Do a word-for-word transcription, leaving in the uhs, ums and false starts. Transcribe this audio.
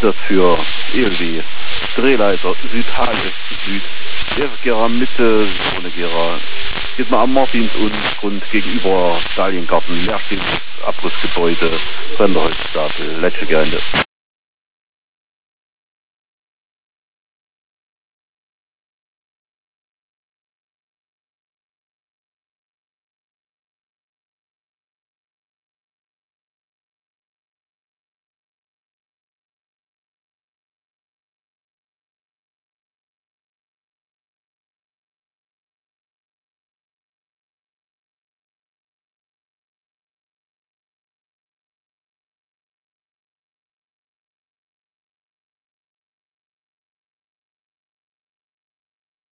das für irgendwie Drehleiter Südhalle Süd. Der Gera Mitte, ohne Gera. Geht mal am Martinsgrund gegenüber Staliengarten, leerstehendes Abrissgebäude, Brennerholzstapel, Letschegelände.